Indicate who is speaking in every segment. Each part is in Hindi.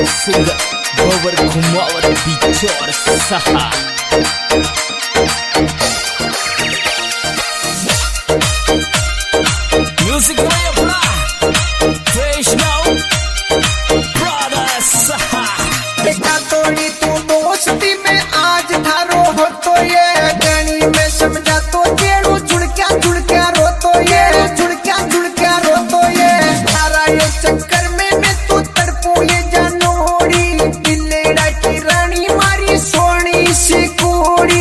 Speaker 1: सिंगर गोबर घुमावत बिचौर सहा म्यूजिक में अपना फ्रेश नाउ ब्रदर सहा
Speaker 2: देखा तोड़ी तू दोस्ती में आज थारो हो तो ये गणी में समझा तो जेड़ू जुड़क्या रो तो ये जुड़क्या रो तो ये थारा ये चक्कर में मैं तू तड़पू ये जानोड़ी दिलेड़ा की रानी मारी सोनी सी कोड़ी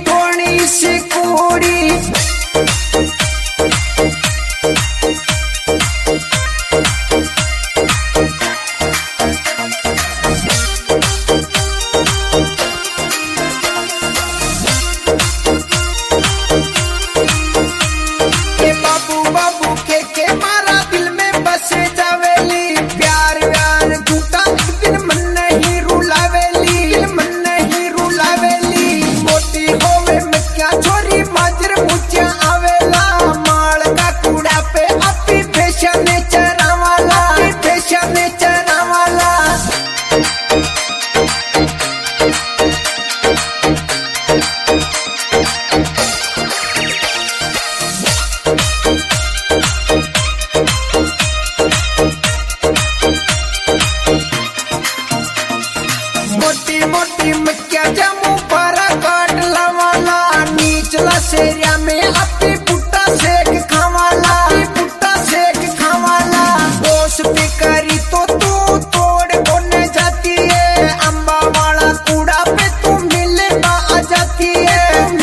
Speaker 2: मोटी मक्या जमू पारा काट लावाला नीचला सेरिया में अपनी पुट्टा सेक खावाला दोष पे करी तो तू तोड़ कोने जाती है अम्बा वाला कूड़ा पे तू मिले आ जाती है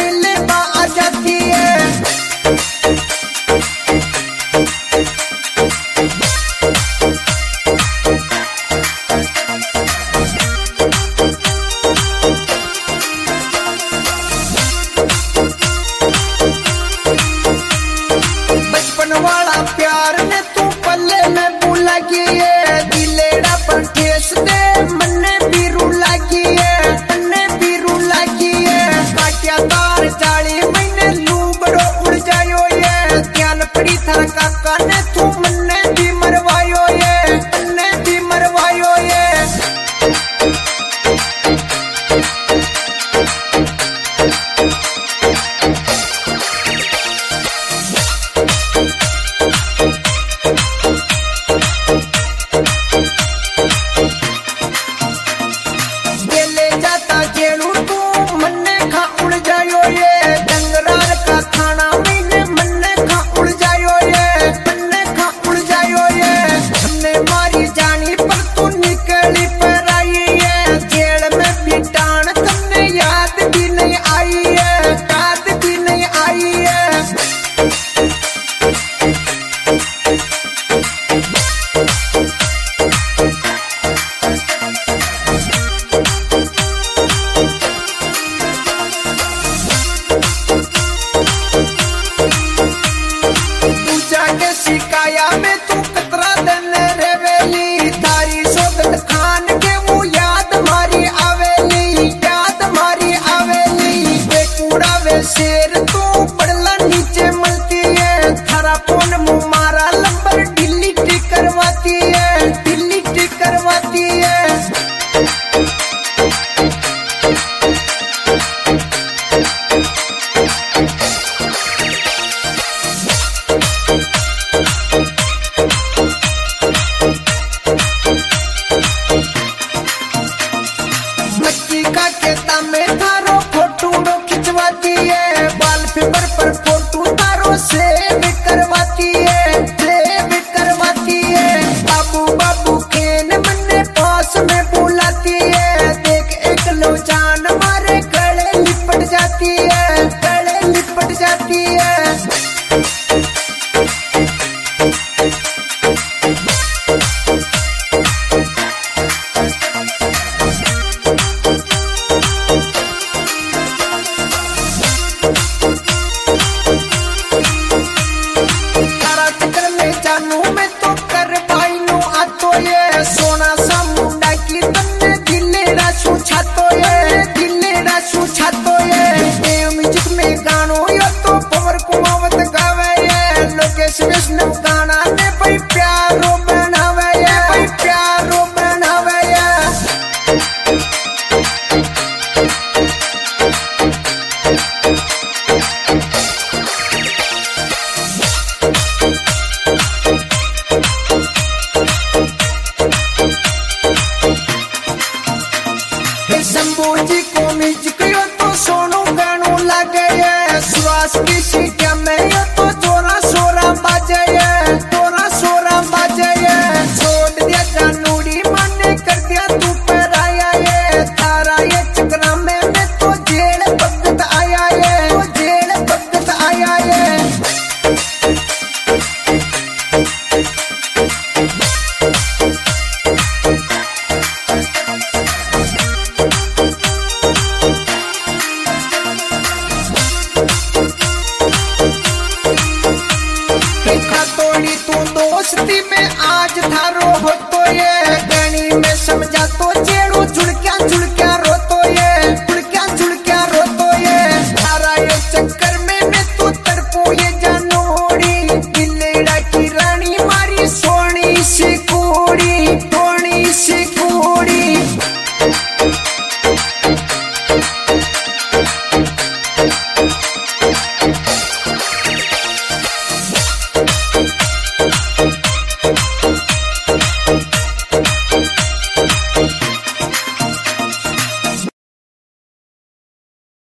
Speaker 2: वाला प्यार ने तू पल्ले में भूला की है दिलेड़ा पर ठेस दे मन्ने भी रूला की है काटिया तार चाली महीने लूबड़ो उड़ जायो ये ध्यान पड़ी थारा काका ने तू मन्ने भी मरवायो ये शिकाया में तू कतरा देने रेवेली थारी सोगत खान के वो याद मारी आवेली वे कूड़ा वे शेर तू पड़ला नीचे मलती है थारा फोन मुँह मारा लंबर डिलीट करवाती है